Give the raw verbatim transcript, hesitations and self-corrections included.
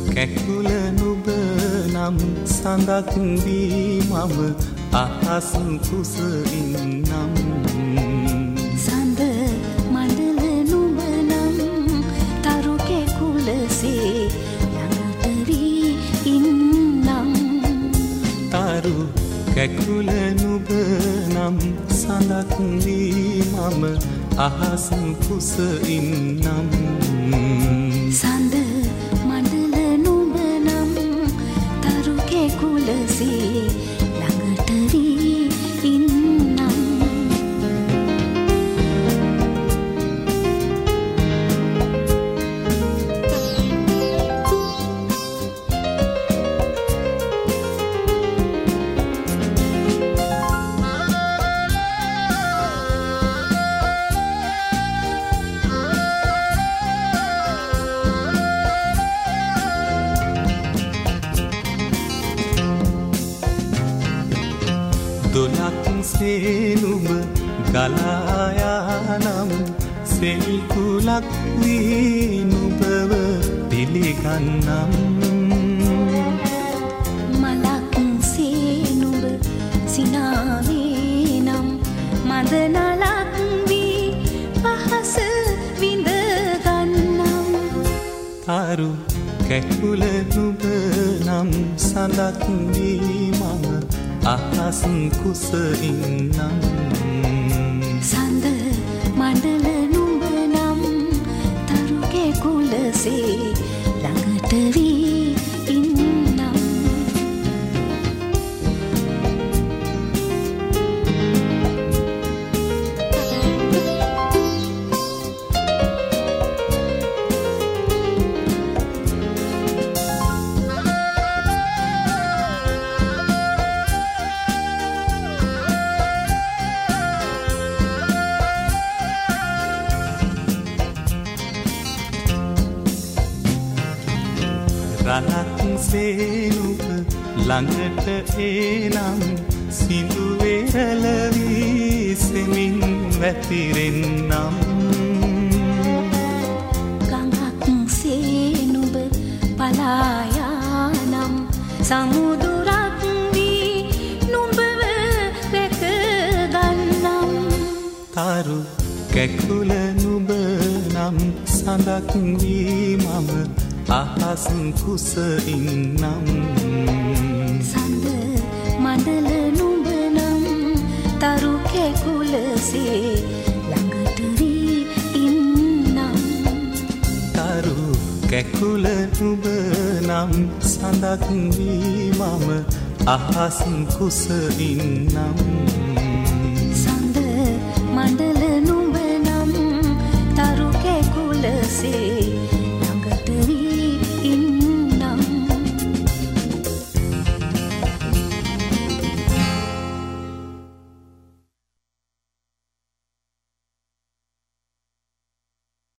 කැකුල නුඹ නම් සඳක් වී මම අහස් කුස ඉන්නම් සඳ මණ්ඩල නුඹ නම් තරු කැකුලසේ ළඟට වී ඉන්නම් තරු කැකුල නුඹ නම් සඳක් වී මම අහස් කුස ඉන්නම් සඳ මණ්ඩල නුඹ නම් තරු කැකුලසේ ළඟට වී ඉන්නම් දොලක් සේනුම ගලායානම් සෙල් කුලක් වී නුඹව පිළිගන්නම් මලක් සේනුඹ සිනාවේ නම් මදනලක් වී පහස විඳ ගන්නම් තරු කැකුල නුඹ නම් සඳක් වී මම අහස් කුස ඉන්නම් සඳ මණ්ඩල නුඹ නම් තරු කැකුලසේ ළඟට වී ඉන්නම් රණක් සේනුක ළඟට එනම් සිඳු වේල වී සෙමින් වැතිරෙන්නම් ගඟක් සේනුඹ පලායානම් සමුදුරක් වී නුඹව රැක ගන්නම් තරු කැකුල නුඹ නම් සඳක් වී මම අහස් කුස ඉන්නම් සඳ මණ්ඩල නුඹ නම් තරු කැකුලසේ ළඟට වී ඉන්නම් තරු කැකුල නුඹ නම් සඳක් වී මම අහස් කුස ඉන්නම් සඳ මණ්ඩල නුඹ නම් තරු කැකුලසේ